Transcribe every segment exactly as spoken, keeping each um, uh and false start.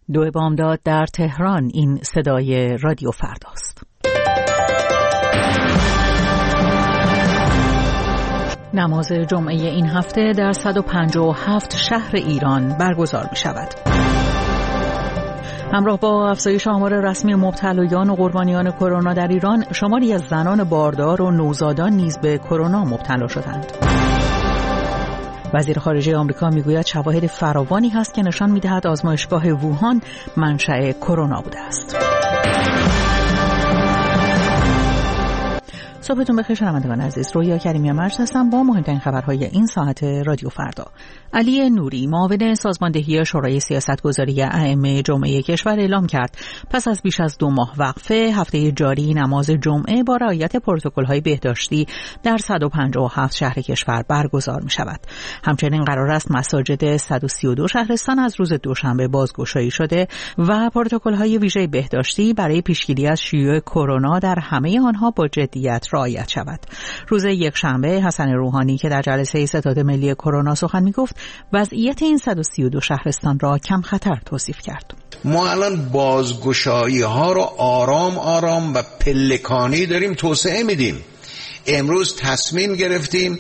دو بامداد در تهران. این صدای رادیو فرداست. نماز جمعه این هفته در صد و پنجاه و هفت شهر ایران برگزار می شود. همراه با افزایش آمار رسمی مبتلایان و قربانیان کرونا در ایران، شماری از زنان باردار و نوزادان نیز به کرونا مبتلا شدند. وزیر خارجه آمریکا میگوید شواهد فراوانی هست که نشان می‌دهد آزمایشگاه ووهان منشأ کرونا بوده است. صبحتون بخیر شنوندگان عزیز، رویا کریمی مرز هستم با مهمترین خبرهای این ساعت رادیو فردا. علی نوری، معاون سازماندهی شورای سیاستگذاری ائمه جمعه کشور اعلام کرد پس از بیش از دو ماه وقفه، هفته جاری نماز جمعه با رعایت پروتکل‌های بهداشتی در صد و پنجاه و هفت شهر کشور برگزار می‌شود. همچنین قرار است مساجد صد و سی و دو شهرستان از روز دوشنبه بازگشایی شده و پروتکل‌های ویژه بهداشتی برای پیشگیری از شیوع کرونا در همه آنها با جدیت رعایت شود. روز یکشنبه حسن روحانی که در جلسه ستاد ملی کرونا سخن می‌گفت، وضعیت این صد و سی و دو شهرستان را کم خطر توصیف کرد. ما الان بازگشایی ها رو آرام آرام و پلکانی داریم توسعه میدیم. امروز تصمیم گرفتیم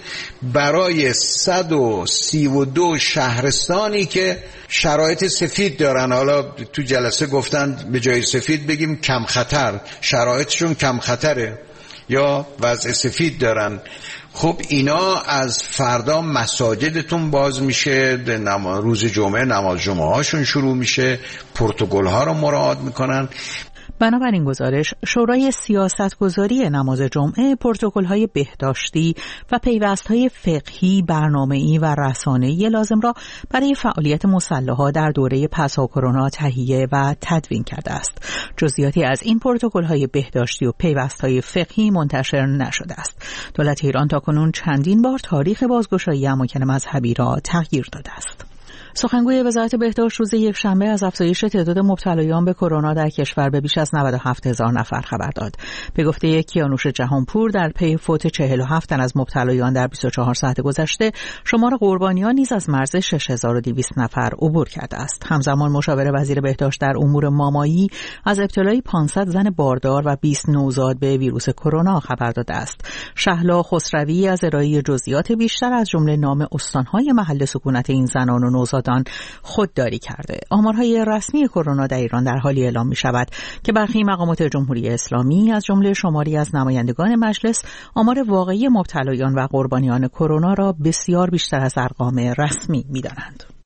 برای صد و سی و دو شهرستانی که شرایط سفید دارن، حالا تو جلسه گفتن به جای سفید بگیم کم خطر، شرایطشون کم خطره یا وضع سفید دارن، خب اینا از فردا مساجدتون باز میشه، روز جمعه نماز جمعه هاشون شروع میشه، پروتکل ها رو مراعات میکنن. بنابراین گزارش، شورای سیاستگذاری نماز جمعه پروتکل‌های بهداشتی و پیوست‌های فقهی، برنامه‌ای و رسانه‌ای لازم را برای فعالیت مسلح‌ها در دوره پس از کرونا تهیه و تدوین کرده است. جزئیاتی از این پروتکل‌های بهداشتی و پیوست‌های فقهی منتشر نشده است. دولت ایران تاکنون چندین بار تاریخ بازگشایی اماکن مذهبی را تغییر داده است. سخنگوی وزارت بهداشت روز یکشنبه از افزایش تعداد مبتلایان به کرونا در کشور به بیش از نود و هفت هزار نفر خبر داد. به گفته کیانوش جهانپور، در پی فوت چهل و هفت تن از مبتلایان در بیست و چهار ساعت گذشته، شمار قربانیان نیز از مرز شش هزار و دویست نفر عبور کرده است. همزمان مشاور وزیر بهداشت در امور مامایی از ابتلای پانصد زن باردار و بیست نوزاد به ویروس کرونا خبر داده است. شهلا خسروی از ارائه جزئیات بیشتر از جمله نام استان‌های محل سکونت این زنان و نوزاد خودداری کرده. آمارهای رسمی کرونا در ایران در حالی اعلام می شود که برخی مقامات جمهوری اسلامی از جمله شماری از نمایندگان مجلس آمار واقعی مبتلایان و قربانیان کرونا را بسیار بیشتر از ارقام رسمی می دانند.